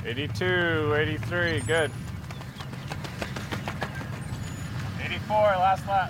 82, 83, good. 84, last lap.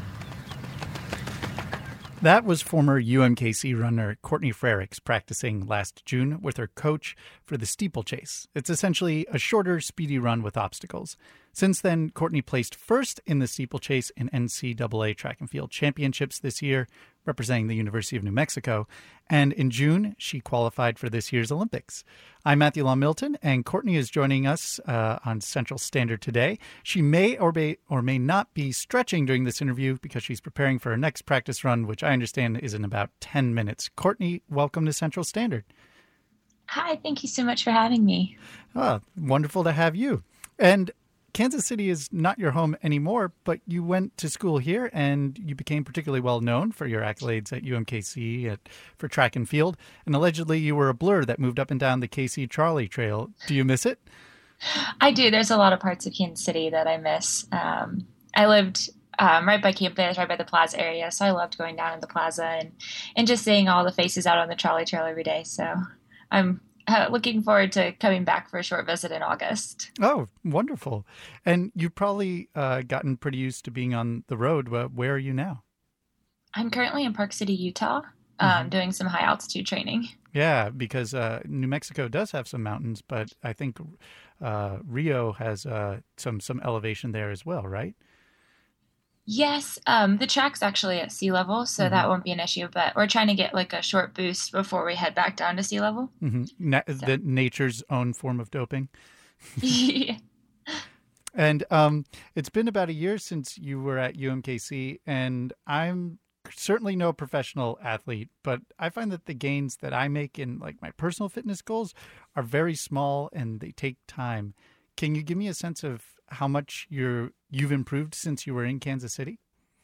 That was former UMKC runner Courtney Frerichs practicing last June with her coach for the steeplechase. It's essentially a shorter, speedy run with obstacles. Since then, Courtney placed first in the steeplechase in NCAA track and field championships this year, representing the University of New Mexico. And in June, she qualified for this year's Olympics. I'm Matthew Law Milton, and Courtney is joining us on Central Standard today. She may or may not be stretching during this interview because she's preparing for her next practice run, which I understand is in about 10 minutes. Courtney, welcome to Central Standard. Hi, thank you so much for having me. Oh, wonderful to have you. And Kansas City is not your home anymore, but you went to school here and you became particularly well known for your accolades at UMKC for track and field. And allegedly you were a blur that moved up and down the KC Charlie Trail. Do you miss it? I do. There's a lot of parts of Kansas City that I miss. I lived right by campus, right by the plaza area, so I loved going down to the plaza and just seeing all the faces out on the Charlie Trail every day. So I'm looking forward to coming back for a short visit in August. Oh, wonderful. And you've probably gotten pretty used to being on the road. Where are you now? I'm currently in Park City, Utah, doing some high altitude training. Yeah, because New Mexico does have some mountains, but I think Rio has some elevation there as well, right? Yes, the track's actually at sea level, so that won't be an issue. But we're trying to get like a short boost before we head back down to sea level. The nature's own form of doping. Yeah. And it's been about a year since you were at UMKC, and I'm certainly no professional athlete, but I find that the gains that I make in like my personal fitness goals are very small and they take time. Can you give me a sense of how much you've improved since you were in Kansas City?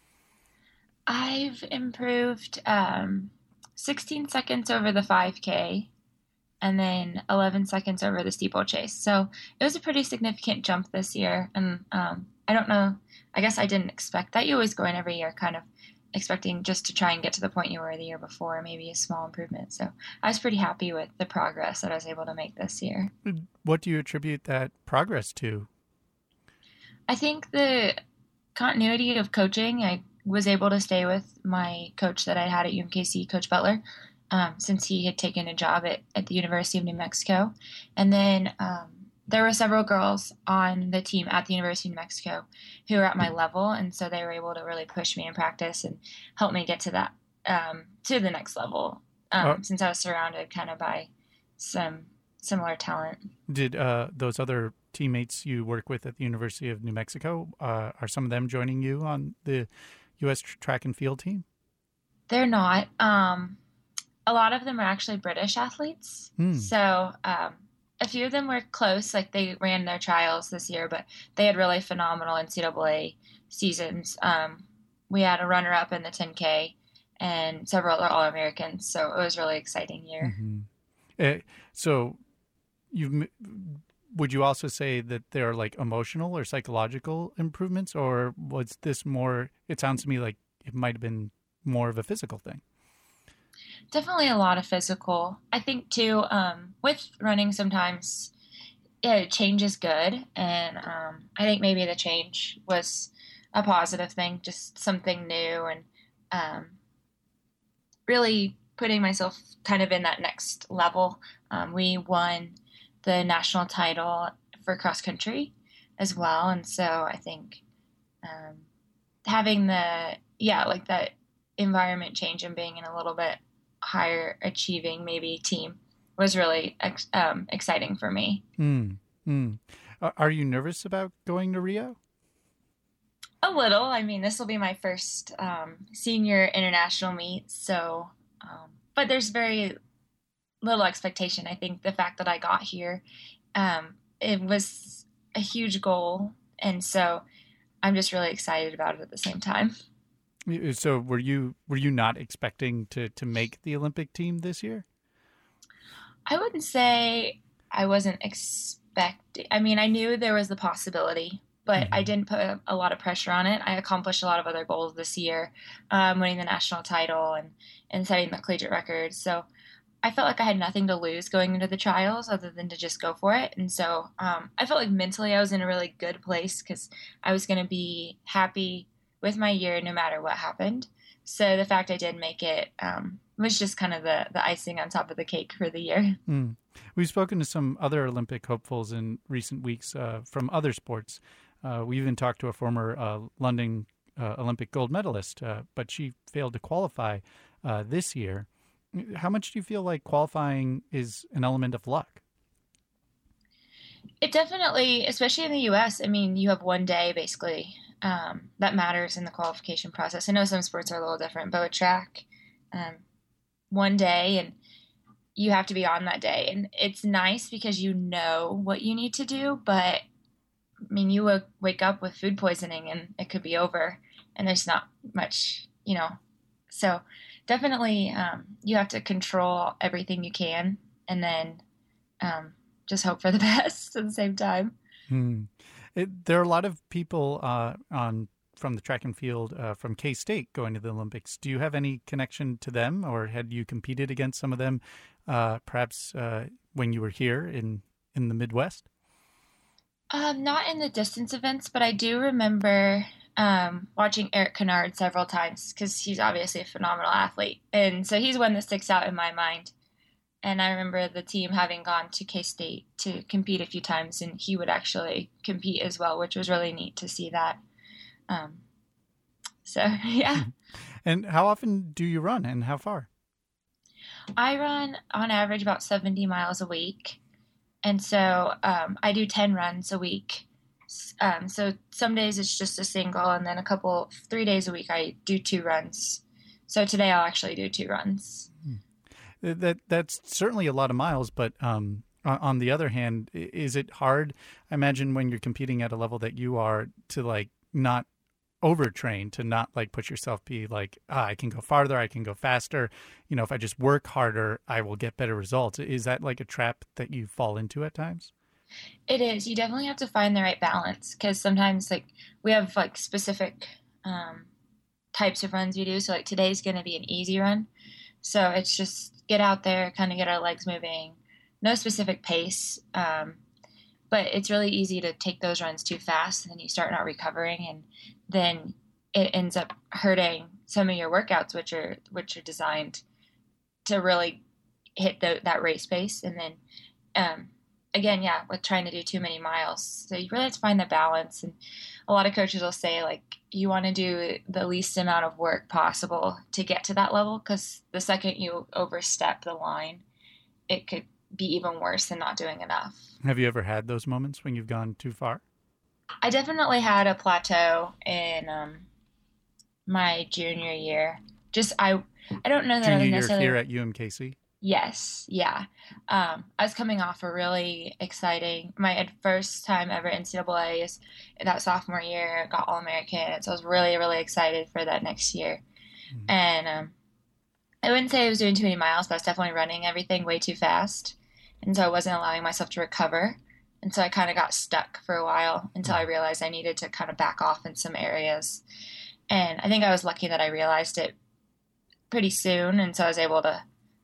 I've improved 16 seconds over the 5K and then 11 seconds over the steeplechase. So it was a pretty significant jump this year. And I don't know, I guess I didn't expect that. You always go in every year kind of expecting just to try and get to the point you were the year before, maybe a small improvement. So I was pretty happy with the progress that I was able to make this year. What do you attribute that progress to? I think the continuity of coaching. I was able to stay with my coach that I had at UMKC, Coach Butler, since he had taken a job at the University of New Mexico. And then there were several girls on the team at the University of New Mexico who were at my level, and so they were able to really push me in practice and help me get to that to the next level. Since I was surrounded kind of by some similar talent. Did those other teammates you work with at the University of New Mexico, are some of them joining you on the U.S. track and field team? They're not. A lot of them are actually British athletes. So a few of them were close, like they ran their trials this year, but they had really phenomenal NCAA seasons. We had a runner-up in the 10K and several other All-Americans, so it was a really exciting year. So would you also say that there are like emotional or psychological improvements, or was this more, it sounds to me like it might have been more of a physical thing? Definitely a lot of physical. I think too, with running sometimes change is good. And I think maybe the change was a positive thing, just something new and really putting myself kind of in that next level. We won the national title for cross country as well. And so I think having that environment change and being in a little bit higher achieving maybe team was really exciting for me. Are you nervous about going to Rio? A little. I mean, this will be my first senior international meet, so but there's very little expectation. I think the fact that I got here, it was a huge goal, and so I'm just really excited about it at the same time. So were you not expecting to make the Olympic team this year? I wouldn't say I wasn't expecting. I mean, I knew there was the possibility, but I didn't put a lot of pressure on it. I accomplished a lot of other goals this year, winning the national title and setting the collegiate record. So I felt like I had nothing to lose going into the trials other than to just go for it. And so I felt like mentally I was in a really good place because I was going to be happy with my year no matter what happened. So the fact I did make it was just kind of the icing on top of the cake for the year. Mm. We've spoken to some other Olympic hopefuls in recent weeks from other sports. We even talked to a former London Olympic gold medalist, but she failed to qualify this year. How much do you feel like qualifying is an element of luck? It definitely, especially in the U.S., I mean, you have one day basically that matters in the qualification process. I know some sports are a little different, but with track, one day and you have to be on that day. And it's nice because you know what you need to do, but I mean, you wake up with food poisoning and it could be over and there's not much, So definitely you have to control everything you can and then just hope for the best at the same time. There are a lot of people from the track and field from K-State going to the Olympics. Do you have any connection to them, or had you competed against some of them perhaps when you were here in the Midwest? Not in the distance events, but I do remember watching Eric Kennard several times because he's obviously a phenomenal athlete. And so he's one that sticks out in my mind. And I remember the team having gone to K-State to compete a few times, and he would actually compete as well, which was really neat to see that. Yeah. And how often do you run, and how far? I run on average about 70 miles a week. And so I do 10 runs a week. So some days it's just a single, and then 3 days a week I do 2 runs. So today I'll actually do 2 runs. That's certainly a lot of miles, but on the other hand, is it hard? I imagine when you're competing at a level that you are to not overtrain, to not push yourself, be I can go farther, I can go faster. If I just work harder, I will get better results. Is that a trap that you fall into at times? It is. You definitely have to find the right balance because sometimes we have specific types of runs we do. So today's going to be an easy run. So it's just get out there, kind of get our legs moving, no specific pace. But it's really easy to take those runs too fast and then you start not recovering and then it ends up hurting some of your workouts, which are designed to really hit that race pace. And then, again, with trying to do too many miles. So you really have to find the balance. And a lot of coaches will say you want to do the least amount of work possible to get to that level. Cause the second you overstep the line, it could be even worse than not doing enough. Have you ever had those moments when you've gone too far? I definitely had a plateau in my junior year. I don't know that junior I was year necessarily here at UMKC. Yes, yeah. I was coming off a really exciting my first time ever NCAA is that sophomore year. Got All-American, so I was really really excited for that next year. Mm-hmm. And I wouldn't say I was doing too many miles, but I was definitely running everything way too fast, and so I wasn't allowing myself to recover. And so I kind of got stuck for a while until I realized I needed to kind of back off in some areas. And I think I was lucky that I realized it pretty soon. And so I was able to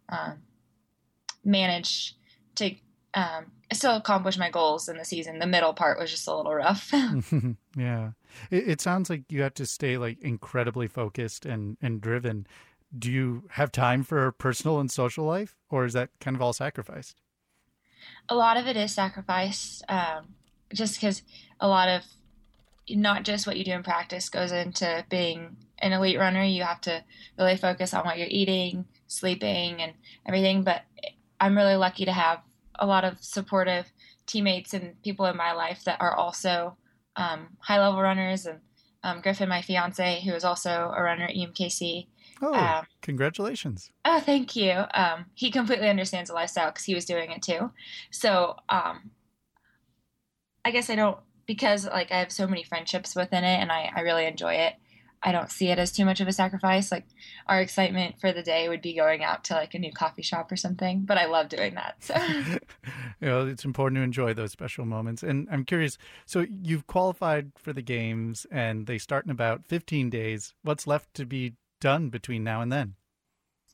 manage to still accomplish my goals in the season. The middle part was just a little rough. Yeah. It sounds like you have to stay incredibly focused and driven. Do you have time for personal and social life, or is that kind of all sacrificed? A lot of it is sacrificed, just because a lot of not just what you do in practice goes into being an elite runner. You have to really focus on what you're eating, sleeping, and everything. But I'm really lucky to have a lot of supportive teammates and people in my life that are also high-level runners. And Griffin, my fiance, who is also a runner at UMKC. Oh, congratulations. Oh, thank you. He completely understands the lifestyle because he was doing it too. So I guess I don't, because I have so many friendships within it and I really enjoy it. I don't see it as too much of a sacrifice. Our excitement for the day would be going out to a new coffee shop or something, but I love doing that. So it's important to enjoy those special moments. And I'm curious, so you've qualified for the games and they start in about 15 days. What's left to be done between now and then?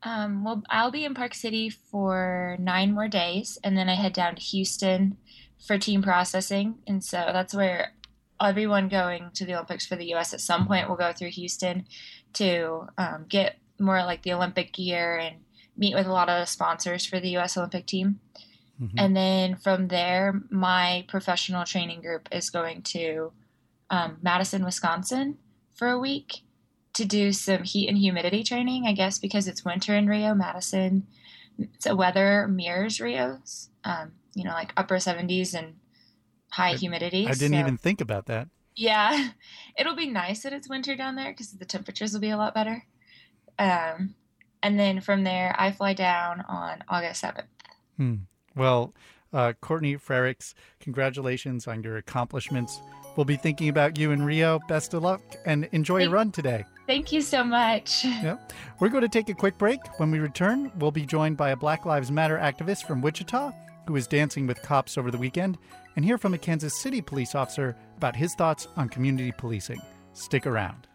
Well, I'll be in Park City for 9 more days, and then I head down to Houston for team processing. And so that's where everyone going to the Olympics for the U.S. at some point will go through Houston to get more like the Olympic gear and meet with a lot of the sponsors for the U.S. Olympic team. Mm-hmm. And then from there, my professional training group is going to Madison, Wisconsin for a week to do some heat and humidity training, I guess, because it's winter in Rio. Madison, so weather mirrors Rio's, like upper 70s and high humidity. I didn't even think about that. Yeah, it'll be nice that it's winter down there because the temperatures will be a lot better. And then from there, I fly down on August 7th. Well, Courtney Frerichs, congratulations on your accomplishments. We'll be thinking about you in Rio. Best of luck and enjoy your run today. Thank you so much. Yep. We're going to take a quick break. When we return, we'll be joined by a Black Lives Matter activist from Wichita who was dancing with cops over the weekend and hear from a Kansas City police officer about his thoughts on community policing. Stick around.